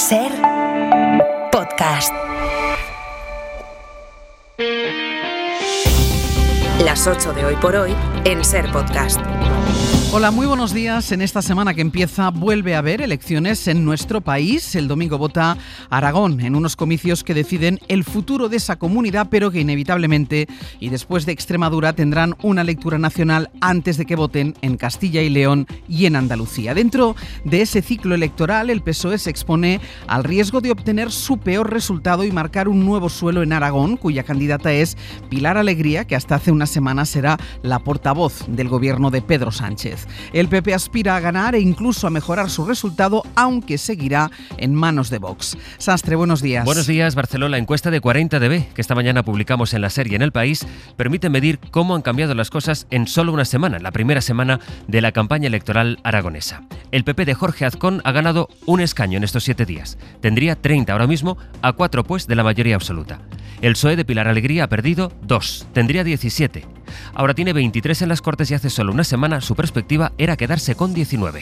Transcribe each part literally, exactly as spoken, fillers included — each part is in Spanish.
Ser Podcast. Las ocho de hoy por hoy en Ser Podcast. Hola, muy buenos días. En esta semana que empieza vuelve a haber elecciones en nuestro país. El domingo vota Aragón en unos comicios que deciden el futuro de esa comunidad, pero que inevitablemente y después de Extremadura tendrán una lectura nacional antes de que voten en Castilla y León y en Andalucía. Dentro de ese ciclo electoral, el P S O E se expone al riesgo de obtener su peor resultado y marcar un nuevo suelo en Aragón, cuya candidata es Pilar Alegría, que hasta hace unas semanas era la portavoz del gobierno de Pedro Sánchez. El P P aspira a ganar e incluso a mejorar su resultado, aunque seguirá en manos de Vox. Sastre, buenos días. Buenos días, Barcelona. La encuesta de cuarenta D B, que esta mañana publicamos en la serie En el País, permite medir cómo han cambiado las cosas en solo una semana, la primera semana de la campaña electoral aragonesa. El P P de Jorge Azcón ha ganado un escaño en estos siete días. Tendría treinta ahora mismo, a cuatro pues de la mayoría absoluta. El P S O E de Pilar Alegría ha perdido dos, tendría diecisiete. Ahora tiene veintitrés en las Cortes y hace solo una semana su perspectiva era quedarse con diecinueve.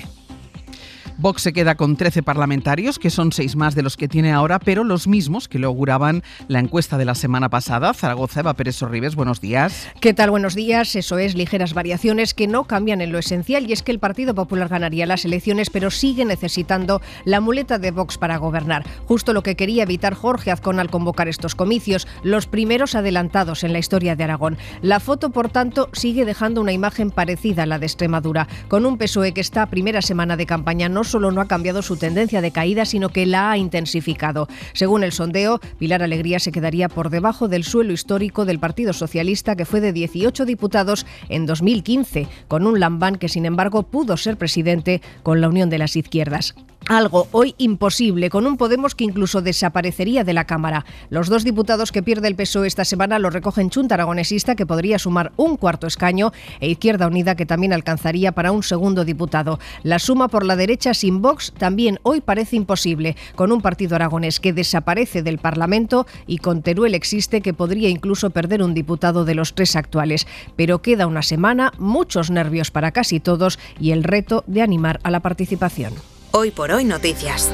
Vox se queda con trece parlamentarios, que son seis más de los que tiene ahora, pero los mismos que le auguraban la encuesta de la semana pasada. Zaragoza, Eva Pérez Sorribes, buenos días. ¿Qué tal? Buenos días. Eso es, ligeras variaciones que no cambian en lo esencial, y es que el Partido Popular ganaría las elecciones, pero sigue necesitando la muleta de Vox para gobernar. Justo lo que quería evitar Jorge Azcón al convocar estos comicios, los primeros adelantados en la historia de Aragón. La foto, por tanto, sigue dejando una imagen parecida a la de Extremadura, con un P S O E que esta primera semana de campaña no solo no ha cambiado su tendencia de caída, sino que la ha intensificado. Según el sondeo, Pilar Alegría se quedaría por debajo del suelo histórico del Partido Socialista, que fue de dieciocho diputados en dos mil quince, con un Lambán que, sin embargo, pudo ser presidente con la Unión de las Izquierdas. Algo hoy imposible, con un Podemos que incluso desaparecería de la Cámara. Los dos diputados que pierde el P S O E esta semana lo recogen Chunta Aragonesista, que podría sumar un cuarto escaño, e Izquierda Unida, que también alcanzaría para un segundo diputado. La suma por la derecha sin Vox también hoy parece imposible, con un partido aragonés que desaparece del Parlamento y con Teruel existe, que podría incluso perder un diputado de los tres actuales. Pero queda una semana, muchos nervios para casi todos y el reto de animar a la participación. Hoy por hoy noticias.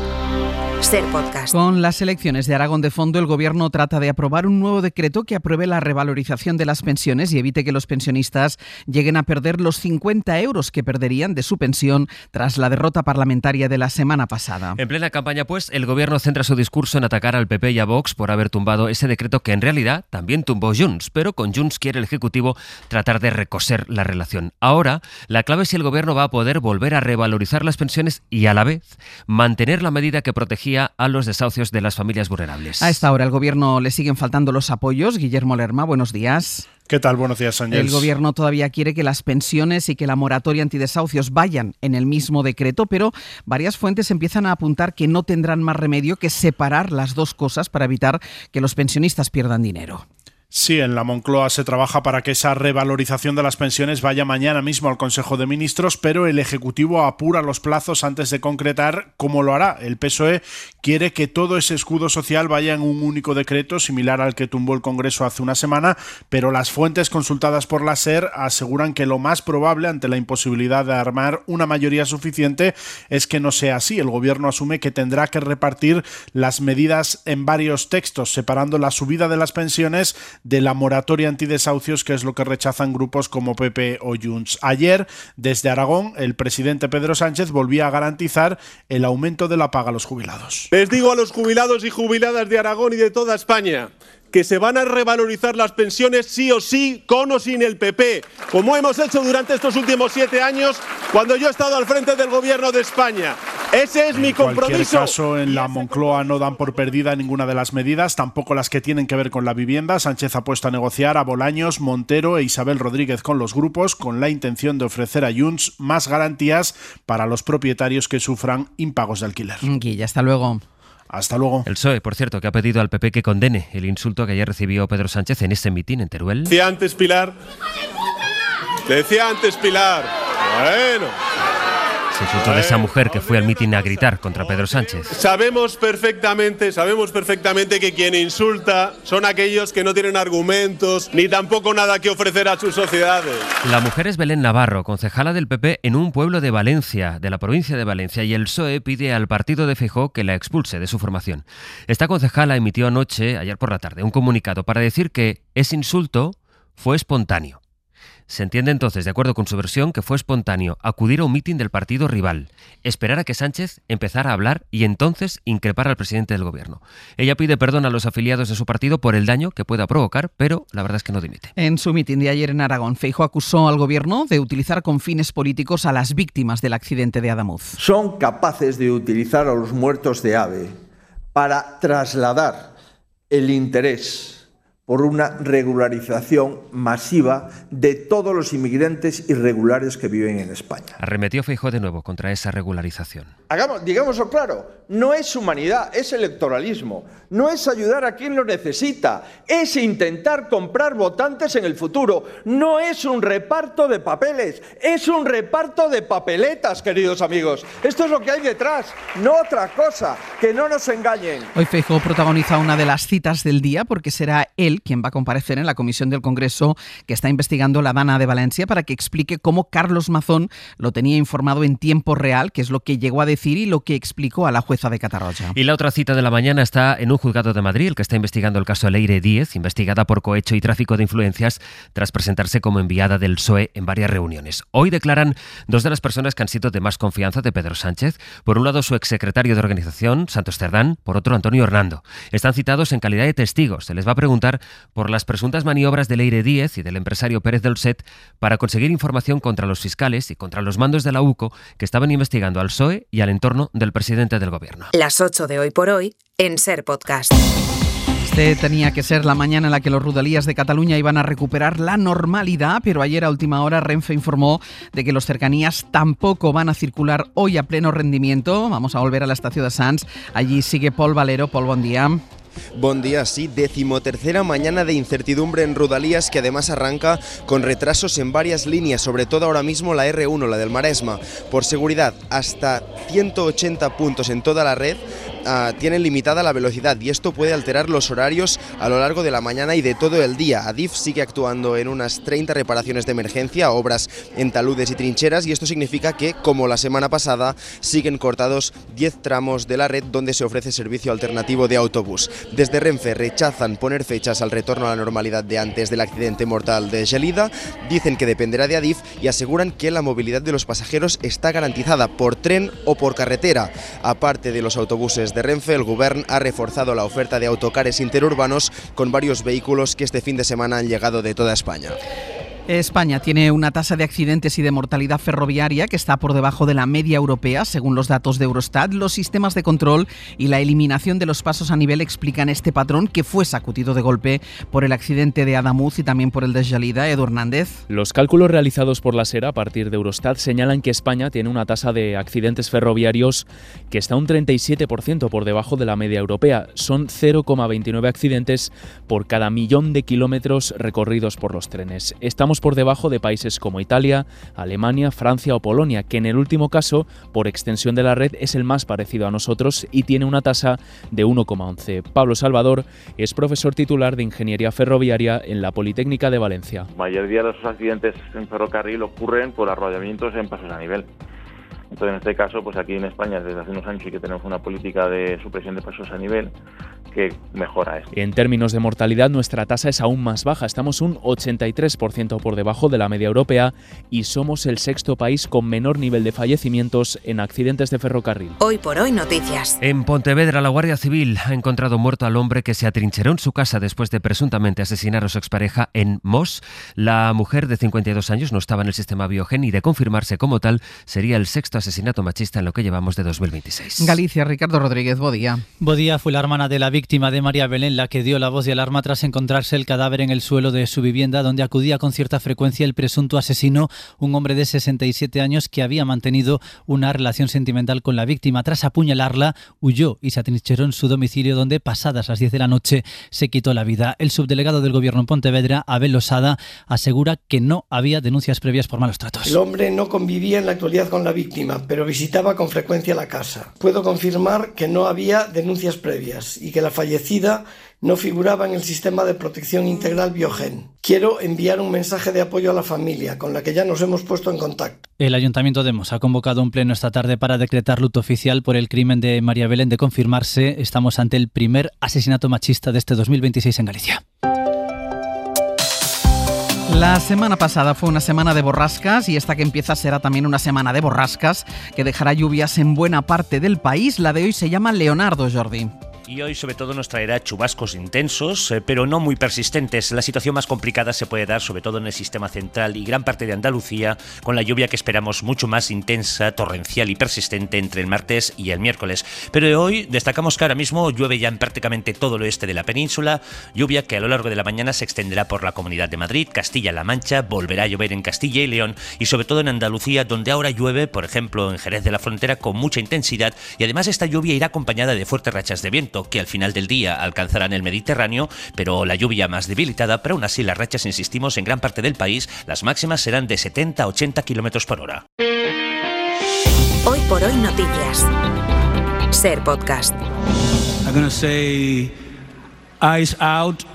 Ser Podcast. Con las elecciones de Aragón de fondo, el Gobierno trata de aprobar un nuevo decreto que apruebe la revalorización de las pensiones y evite que los pensionistas lleguen a perder los cincuenta euros que perderían de su pensión tras la derrota parlamentaria de la semana pasada. En plena campaña, pues, el Gobierno centra su discurso en atacar al P P y a Vox por haber tumbado ese decreto que en realidad también tumbó Junts, pero con Junts quiere el Ejecutivo tratar de recoser la relación. Ahora, la clave es si el Gobierno va a poder volver a revalorizar las pensiones y a la vez mantener la medida que protegía a los desahucios de las familias vulnerables. A esta hora, al Gobierno le siguen faltando los apoyos. Guillermo Lerma, buenos días. ¿Qué tal? Buenos días, Ángel. El Gobierno todavía quiere que las pensiones y que la moratoria antidesahucios vayan en el mismo decreto, pero varias fuentes empiezan a apuntar que no tendrán más remedio que separar las dos cosas para evitar que los pensionistas pierdan dinero. Sí, en la Moncloa se trabaja para que esa revalorización de las pensiones vaya mañana mismo al Consejo de Ministros, pero el Ejecutivo apura los plazos antes de concretar cómo lo hará. El P S O E quiere que todo ese escudo social vaya en un único decreto, similar al que tumbó el Congreso hace una semana, pero las fuentes consultadas por la SER aseguran que lo más probable, ante la imposibilidad de armar una mayoría suficiente, es que no sea así. El Gobierno asume que tendrá que repartir las medidas en varios textos, separando la subida de las pensiones de la moratoria antidesahucios, que es lo que rechazan grupos como P P o Junts. Ayer, desde Aragón, el presidente Pedro Sánchez volvía a garantizar el aumento de la paga a los jubilados. Les digo a los jubilados y jubiladas de Aragón y de toda España que se van a revalorizar las pensiones sí o sí, con o sin el P P, como hemos hecho durante estos últimos siete años cuando yo he estado al frente del Gobierno de España. Ese es mi compromiso. En cualquier caso, en la Moncloa no dan por perdida ninguna de las medidas, tampoco las que tienen que ver con la vivienda. Sánchez ha puesto a negociar a Bolaños, Montero e Isabel Rodríguez con los grupos, con la intención de ofrecer a Junts más garantías para los propietarios que sufran impagos de alquiler. Guilla, hasta luego. Hasta luego. El P S O E, por cierto, que ha pedido al P P que condene el insulto que ayer recibió Pedro Sánchez en ese mitin en Teruel. Decía antes Pilar. Decía antes Pilar. Bueno. Se insultó de esa mujer que fue al mitin a gritar contra Pedro Sánchez. Sabemos perfectamente, sabemos perfectamente que quien insulta son aquellos que no tienen argumentos ni tampoco nada que ofrecer a sus sociedades. La mujer es Belén Navarro, concejala del P P en un pueblo de Valencia, de la provincia de Valencia, y el P S O E pide al partido de Feijóo que la expulse de su formación. Esta concejala emitió anoche, ayer por la tarde, un comunicado para decir que ese insulto fue espontáneo. Se entiende entonces, de acuerdo con su versión, que fue espontáneo acudir a un mitin del partido rival, esperar a que Sánchez empezara a hablar y entonces increpar al presidente del gobierno. Ella pide perdón a los afiliados de su partido por el daño que pueda provocar, pero la verdad es que no dimite. En su mitin de ayer en Aragón, Feijóo acusó al gobierno de utilizar con fines políticos a las víctimas del accidente de Adamuz. Son capaces de utilizar a los muertos de AVE para trasladar el interés por una regularización masiva de todos los inmigrantes irregulares que viven en España. Arremetió Feijóo de nuevo contra esa regularización. Hagamos, digámoslo claro, no es humanidad, es electoralismo, no es ayudar a quien lo necesita, es intentar comprar votantes en el futuro, no es un reparto de papeles, es un reparto de papeletas, queridos amigos. Esto es lo que hay detrás, no otra cosa, que no nos engañen. Hoy Feijóo protagoniza una de las citas del día porque será él quien va a comparecer en la comisión del Congreso que está investigando la Dana de Valencia para que explique cómo Carlos Mazón lo tenía informado en tiempo real, que es lo que llegó a decir y lo que explicó a la jueza de Catarroja. Y la otra cita de la mañana está en un juzgado de Madrid, el que está investigando el caso Leire Díez, investigada por cohecho y tráfico de influencias tras presentarse como enviada del P S O E en varias reuniones. Hoy declaran dos de las personas que han sido de más confianza de Pedro Sánchez. Por un lado, su exsecretario de organización, Santos Cerdán, por otro, Antonio Hernando. Están citados en calidad de testigos. Se les va a preguntar por las presuntas maniobras de Leire Díez y del empresario Pérez Dolcet para conseguir información contra los fiscales y contra los mandos de la U C O que estaban investigando al P S O E y al entorno del presidente del gobierno. Las ocho de Hoy por Hoy en Ser Podcast. Este tenía que ser la mañana en la que los Rodalies de Cataluña iban a recuperar la normalidad, pero ayer a última hora Renfe informó de que los cercanías tampoco van a circular hoy a pleno rendimiento. Vamos a volver a la estación de Sants. Allí sigue Pol Valero. Pol, buen día. Bon día, sí, decimotercera mañana de incertidumbre en Rodalies, que además arranca con retrasos en varias líneas, sobre todo ahora mismo la erre uno, la del Maresma. Por seguridad, hasta ciento ochenta puntos en toda la red uh, tienen limitada la velocidad y esto puede alterar los horarios a lo largo de la mañana y de todo el día. Adif sigue actuando en unas treinta reparaciones de emergencia, obras en taludes y trincheras, y esto significa que, como la semana pasada, siguen cortados diez tramos de la red donde se ofrece servicio alternativo de autobús. Desde Renfe rechazan poner fechas al retorno a la normalidad de antes del accidente mortal de Gelida, dicen que dependerá de Adif y aseguran que la movilidad de los pasajeros está garantizada por tren o por carretera. Aparte de los autobuses de Renfe, el Govern ha reforzado la oferta de autocares interurbanos con varios vehículos que este fin de semana han llegado de toda España. España tiene una tasa de accidentes y de mortalidad ferroviaria que está por debajo de la media europea, según los datos de Eurostat. Los sistemas de control y la eliminación de los pasos a nivel explican este patrón, que fue sacudido de golpe por el accidente de Adamuz y también por el de Gelida. Edu Hernández. Los cálculos realizados por la SER a partir de Eurostat señalan que España tiene una tasa de accidentes ferroviarios que está un treinta y siete por ciento por debajo de la media europea. Son cero coma veintinueve accidentes por cada millón de kilómetros recorridos por los trenes. Estamos por debajo de países como Italia, Alemania, Francia o Polonia, que en el último caso, por extensión de la red, es el más parecido a nosotros y tiene una tasa de uno coma once. Pablo Salvador es profesor titular de Ingeniería Ferroviaria en la Politécnica de Valencia. La mayoría de los accidentes en ferrocarril ocurren por arrollamientos en pasos a nivel. Entonces, en este caso, pues aquí en España, desde hace unos años sí que tenemos una política de supresión de pasos a nivel que mejora esto. En términos de mortalidad, nuestra tasa es aún más baja. Estamos un ochenta y tres por ciento por debajo de la media europea y somos el sexto país con menor nivel de fallecimientos en accidentes de ferrocarril. Hoy por Hoy Noticias. En Pontevedra, la Guardia Civil ha encontrado muerto al hombre que se atrincheró en su casa después de presuntamente asesinar a su expareja en Mos. La mujer de cincuenta y dos años no estaba en el sistema Biogen y, de confirmarse como tal, sería el sexto asesinato machista en lo que llevamos de dos mil veintiséis. Galicia, Ricardo Rodríguez, bo día. Bo día, fue la hermana de la víctima de María Belén la que dio la voz de alarma tras encontrarse el cadáver en el suelo de su vivienda, donde acudía con cierta frecuencia el presunto asesino, un hombre de sesenta y siete años que había mantenido una relación sentimental con la víctima. Tras apuñalarla, huyó y se atrincheró en su domicilio, donde pasadas las diez de la noche se quitó la vida. El subdelegado del Gobierno en Pontevedra, Abel Losada, asegura que no había denuncias previas por malos tratos. El hombre no convivía en la actualidad con la víctima. víctima, pero visitaba con frecuencia la casa. Puedo confirmar que no había denuncias previas y que la fallecida no figuraba en el sistema de protección integral Biogen. Quiero enviar un mensaje de apoyo a la familia, con la que ya nos hemos puesto en contacto. El Ayuntamiento de Mos ha convocado un pleno esta tarde para decretar luto oficial por el crimen de María Belén. De confirmarse, estamos ante el primer asesinato machista de este dos mil veintiséis en Galicia. La semana pasada fue una semana de borrascas y esta que empieza será también una semana de borrascas que dejará lluvias en buena parte del país. La de hoy se llama Leonardo, Jordi. Y hoy sobre todo nos traerá chubascos intensos, eh, pero no muy persistentes. La situación más complicada se puede dar sobre todo en el sistema central y gran parte de Andalucía, con la lluvia que esperamos mucho más intensa, torrencial y persistente entre el martes y el miércoles. Pero hoy destacamos que ahora mismo llueve ya en prácticamente todo el oeste de la península, lluvia que a lo largo de la mañana se extenderá por la Comunidad de Madrid, Castilla-La Mancha, volverá a llover en Castilla y León y sobre todo en Andalucía, donde ahora llueve, por ejemplo, en Jerez de la Frontera con mucha intensidad, y además esta lluvia irá acompañada de fuertes rachas de viento que al final del día alcanzarán el Mediterráneo, pero la lluvia más debilitada, pero aún así las rachas, insistimos, en gran parte del país, las máximas serán de setenta a ochenta kilómetros por hora. Hoy por hoy noticias. Ser Podcast. I'm gonna say eyes out.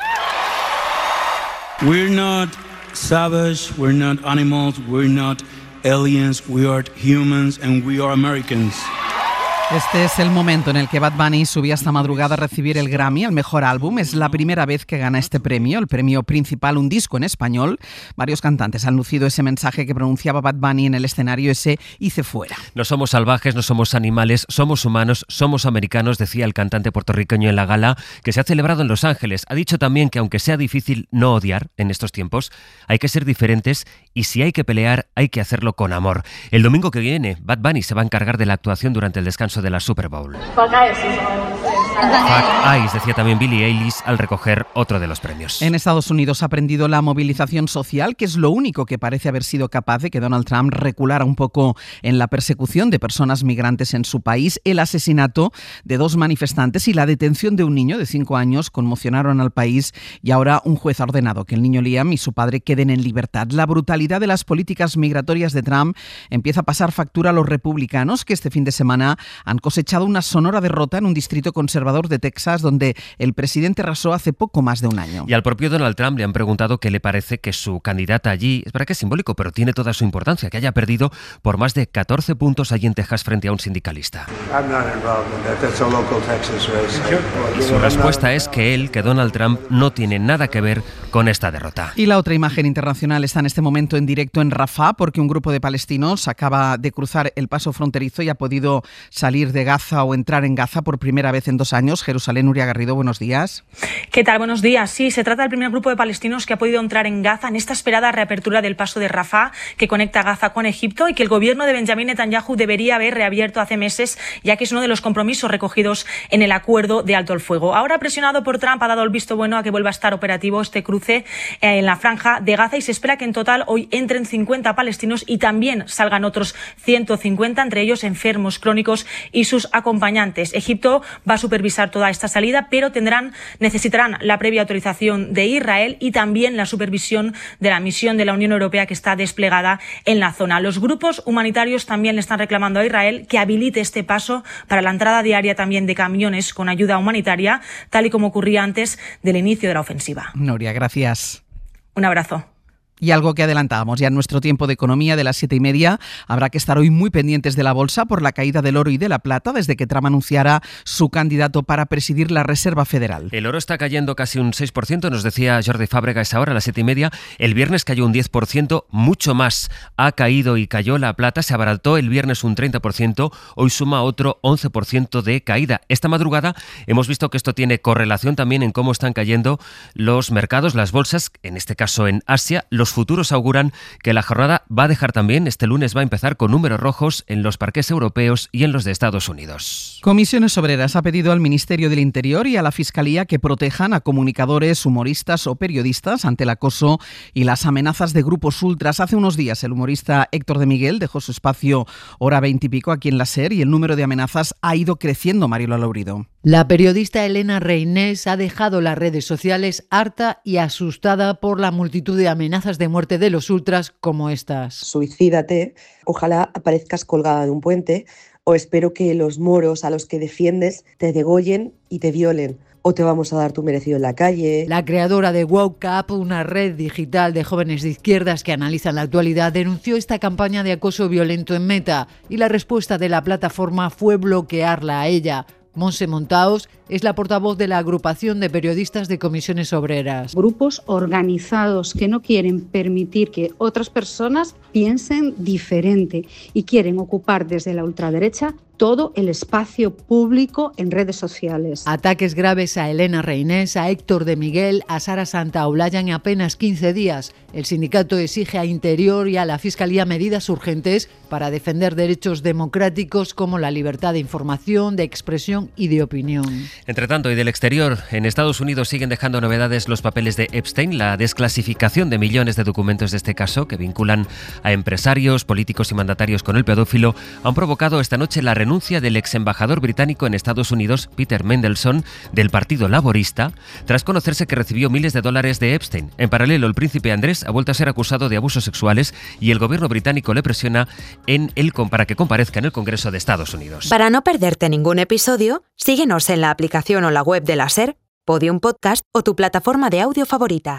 We're not savage, we're not animals, we're not aliens, we are humans and we are Americans. Este es el momento en el que Bad Bunny subía esta madrugada a recibir el Grammy al mejor álbum. Es la primera vez que gana este premio, el premio principal, un disco en español. Varios cantantes han lucido ese mensaje que pronunciaba Bad Bunny en el escenario, ese hice fuera. No somos salvajes, no somos animales, somos humanos, somos americanos, decía el cantante puertorriqueño en la gala que se ha celebrado en Los Ángeles. Ha dicho también que aunque sea difícil no odiar en estos tiempos, hay que ser diferentes y si hay que pelear, hay que hacerlo con amor. El domingo que viene, Bad Bunny se va a encargar de la actuación durante el descanso de la Super Bowl. Fuck Eyes, decía también Billie Eilish al recoger otro de los premios. En Estados Unidos ha aprendido la movilización social, que es lo único que parece haber sido capaz de que Donald Trump reculara un poco en la persecución de personas migrantes en su país. El asesinato de dos manifestantes y la detención de un niño de cinco años conmocionaron al país y ahora un juez ha ordenado que el niño Liam y su padre queden en libertad. La brutalidad de las políticas migratorias de Trump empieza a pasar factura a los republicanos, que este fin de semana han cosechado una sonora derrota en un distrito conservador de Texas, donde el presidente arrasó hace poco más de un año. Y al propio Donald Trump le han preguntado qué le parece que su candidata allí, es verdad que es simbólico, pero tiene toda su importancia, que haya perdido por más de catorce puntos allí en Texas frente a un sindicalista. Y su respuesta es que él, que Donald Trump, no tiene nada que ver con esta derrota. Y la otra imagen internacional está en este momento en directo en Rafah, porque un grupo de palestinos acaba de cruzar el paso fronterizo y ha podido salir de Gaza o entrar en Gaza por primera vez en dos años. Jerusalén, Nuria Garrido, buenos días. ¿Qué tal? Buenos días. Sí, se trata del primer grupo de palestinos que ha podido entrar en Gaza en esta esperada reapertura del paso de Rafah, que conecta Gaza con Egipto y que el gobierno de Benjamín Netanyahu debería haber reabierto hace meses, ya que es uno de los compromisos recogidos en el acuerdo de alto el fuego. Ahora, presionado por Trump, ha dado el visto bueno a que vuelva a estar operativo este cruce en la franja de Gaza y se espera que en total hoy entren cincuenta palestinos y también salgan otros ciento cincuenta, entre ellos enfermos crónicos y sus acompañantes. Egipto va a supervisar toda esta salida, pero tendrán, necesitarán la previa autorización de Israel y también la supervisión de la misión de la Unión Europea que está desplegada en la zona. Los grupos humanitarios también le están reclamando a Israel que habilite este paso para la entrada diaria también de camiones con ayuda humanitaria, tal y como ocurría antes del inicio de la ofensiva. Noria, gracias. Un abrazo. Y algo que adelantábamos ya en nuestro tiempo de economía de las siete y media, habrá que estar hoy muy pendientes de la bolsa por la caída del oro y de la plata desde que Trump anunciara su candidato para presidir la Reserva Federal. El oro está cayendo casi un seis por ciento, nos decía Jordi Fábrega a esa hora, a las siete y media. El viernes cayó un diez por ciento, mucho más ha caído y cayó la plata, se abarató el viernes un treinta por ciento, hoy suma otro once por ciento de caída. Esta madrugada hemos visto que esto tiene correlación también en cómo están cayendo los mercados, las bolsas, en este caso en Asia. Los futuros auguran que la jornada va a dejar también, este lunes va a empezar con números rojos en los parques europeos y en los de Estados Unidos. Comisiones Obreras ha pedido al Ministerio del Interior y a la Fiscalía que protejan a comunicadores, humoristas o periodistas ante el acoso y las amenazas de grupos ultras. Hace unos días el humorista Héctor de Miguel dejó su espacio hora veinte y pico aquí en la SER y el número de amenazas ha ido creciendo, Marilo Laurido. La periodista Elena Reinés ha dejado las redes sociales harta y asustada por la multitud de amenazas de muerte de los ultras como estas. Suicídate, ojalá aparezcas colgada de un puente, o espero que los moros a los que defiendes te degollen y te violen. O te vamos a dar tu merecido en la calle. La creadora de Woke Up, una red digital de jóvenes de izquierdas que analizan la actualidad, denunció esta campaña de acoso violento en Meta y la respuesta de la plataforma fue bloquearla a ella. Monse Montaos es la portavoz de la agrupación de periodistas de Comisiones Obreras. Grupos organizados que no quieren permitir que otras personas piensen diferente y quieren ocupar desde la ultraderecha todo el espacio público en redes sociales. Ataques graves a Elena Reinés, a Héctor de Miguel, a Sara Santaolalla en apenas quince días. El sindicato exige a Interior y a la Fiscalía medidas urgentes para defender derechos democráticos como la libertad de información, de expresión y de opinión. Entre tanto, y del exterior, en Estados Unidos siguen dejando novedades los papeles de Epstein, la desclasificación de millones de documentos de este caso que vinculan a empresarios, políticos y mandatarios con el pedófilo, han provocado esta noche la renuncia del ex embajador británico en Estados Unidos, Peter Mandelson, del Partido Laborista, tras conocerse que recibió miles de dólares de Epstein. En paralelo, el príncipe Andrés ha vuelto a ser acusado de abusos sexuales y el gobierno británico le presiona en el, para que comparezca en el Congreso de Estados Unidos. Para no perderte ningún episodio, síguenos en la aplicación o la web de la SER, Podium Podcast o tu plataforma de audio favorita.